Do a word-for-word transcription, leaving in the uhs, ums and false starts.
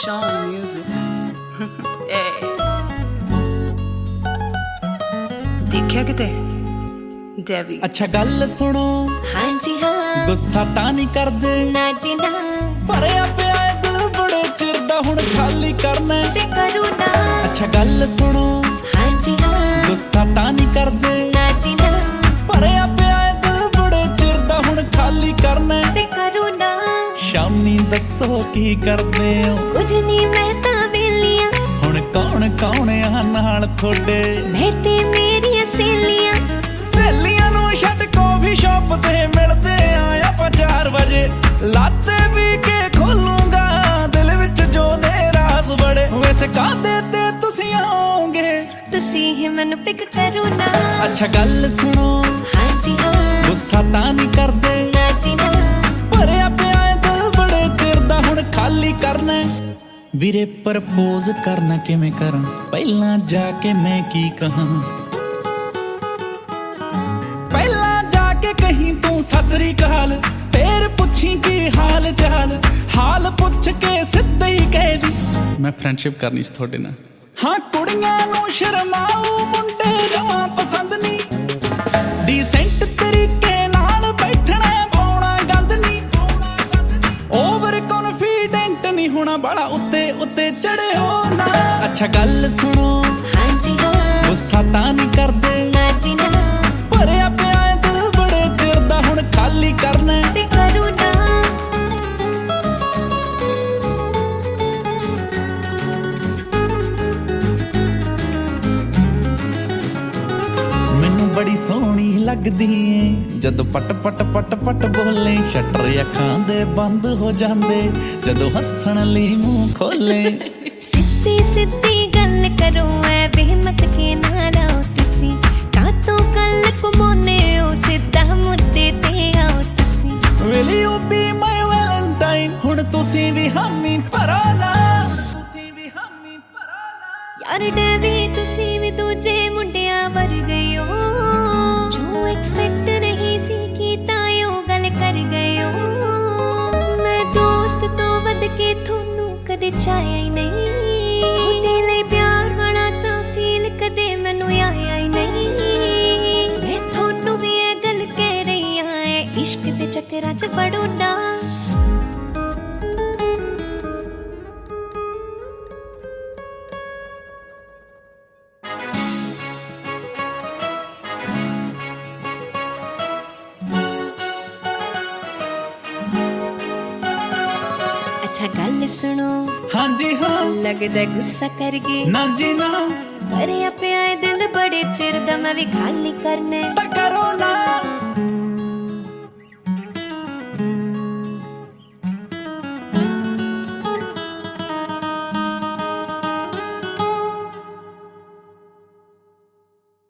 Sean Music. Hey. देखिया किते Davy. अच्छा गल सुनो, हाँ जी हाँ, गुस्सा तां नहीं करदे ना जी ना, भरिया पिया दिल बड़े चिर दा हुण खाली करना ते करूँ ना। अच्छा गल सुनो, हाँ जी हाँ, गुस्सा तां नहीं करदे ना जी ना, भरिया पिया दिल बड़े चिर दा हुण खाली करना ते करूँ ना। शामी दसो की करदे हो? कुछ नहीं मैं तां वेलियां, हुण कौन कौन आ नाल थोड़े? मैं ते मेरियां सहेलियां। सहेलियां नूं छड्ड कॉफी शॉप ते मिलदे आया पा चार बजे लाते भी के खोलूंगा दिल विच जो ने राज बड़े वैसे कादे ते तुसीं आओगे तुसीं ही मैनू पिक करो ना। अच्छा गल सुनो, हाँ जी हाँ, गुस्सा तां नहीं करदे ना जी ना, भरिया पिया दिल बड़े चिर दा हुण खाली करना ਵੀਰੇ ਪ੍ਰਪੋਜ਼ ਕਰਨਾ ਕਿਵੇਂ ਕਰਾਂ ਪਹਿਲਾਂ ਜਾ ਕੇ ਮੈਂ ਕੀ ਕਹਾਂ ਪਹਿਲਾਂ ਜਾ ਕੇ ਕਹੀਂ ਤੂੰ ਸਸਰੀ ਕਾਲ ਫੇਰ ਪੁੱਛੀ ਕੀ ਹਾਲ ਚਾਲ ਹਾਲ ਪੁੱਛ ਕੇ ਸਿੱਧਾ ਹੀ ਕਹਿ ਦੀ ਮੈਂ ਫਰੈਂਡਸ਼ਿਪ ਕਰਨੀ ਸੀ ਤੁਹਾਡੇ ਨਾਲ ਹਾਂ ਕੁੜੀਆਂ ਨੂੰ ਸ਼ਰਮਾਉ ਮੁੰਡੇ ਜਮਾਂ ਪਸੰਦ ਨਹੀਂ ਡੀਸੈਂਟ ਤਰੀਕੇ ਨਾਲ ਬੈਠਣਾ ਪਾਉਣਾ ਗੰਦ ਨਹੀਂ ਓਵਰ ਕੌਨਫੀਡੈਂਟ ਨਹੀਂ ਹੋਣਾ ਬੜਾ ਉੱਤੇ ਉੱਤੇ ਚੜੇ ਹੋ ਨਾ ਅੱਛਾ ਗੱਲ ਸੁਣੋ हाँ जी हाँ, ਗੁੱਸਾ ਤਾਂ ਨਹੀਂ ਕਰਦੇ ना जी ना, ਭਰਿਆ ਪਿਆ ਦਿਲ ਬੜੇ ਚਿਰ ਦਾ ਹੁਣ ਖਾਲੀ ਕਰਨਾ ते करूँ ना। ਮੈਨੂੰ ਬੜੀ ਸੋਹਣੀ ਲੱਗਦੀ ਏ ਜਦੋਂ ਪਟ ਪਟ ਪਟ ਪਟ ਬੋਲੇ ਸ਼ਟਰ ਅੱਖਾਂ ਦੇ ਬੰਦ ਹੋ ਜਾਂਦੇ ਜਦੋਂ ਹੱਸਣ ਲਈ ਮੂੰਹ ਖੋਲੇ ਸਿੱਧੀ ਸਿੱਧੀ ਗੱਲ ਕਰੋ ਐ ਵੇ ਮਸਕੇ ਨਾ ਲਾਓ ਤੁਸੀਂ ਕਾਤੋਂ ਕੱਲ ਘੁਮਾਉਨੇ ਹੋ ਸਿੱਧਾ ਮੁੱਦੇ ਤੇ ਆਓ ਤੁਸੀਂ Will you be my Valentine ਹੁਣ ਤੁਸੀਂ ਵੀ ਹਾਮੀ ਭਰਾ ਨਾ ਤੁਸੀਂ ਵੀ ਹਾਮੀ ਭਰਾ ਨਾ ਯਾਰ ਡੈਵੀ ਤੁਸੀਂ ਵੀ ਦੂਜੇ ਮੁੰਡਿਆਂ ਵਰਗੇ ਹੋ ਜੋ ਐਕਸਪੈਕਟ ਨਹੀਂ ਸੀ ਕੀਤਾ ਉਹ ਗੱਲ ਕਰ ਗਏ ਹੋ ਮੈਂ ਦੋਸਤ ਤੋਂ ਵੱਧ ਕੇ ਤੁਹਾਨੂੰ ਕਦੇ ਚਾਹਿਆ ਹੀ ਨਹੀਂ ਤੁਹਾਡੇ ਲਈ ਪਿਆਰ ਵਾਲਾ ਤਾਂ ਫੀਲ ਕਦੇ ਮੈਨੂੰ ਆਇਆ ਹੀ ਨਹੀਂ ਮੈਂ ਤੁਹਾਨੂੰ ਵੀ ਇਹ ਗੱਲ ਕਹਿ ਰਹੀ ਹਾਂ ਇਹ ਇਸ਼ਕ ਦੇ ਚੱਕਰਾਂ 'ਚ ਵੜੋ ਨਾ अच्छा गल सुनो हाँ जी हाँ लगदा गुस्सा कर गए ना जी ना भरिया पिया दिल बड़े चिर दा मैं भी खाली करने ਤਾਂ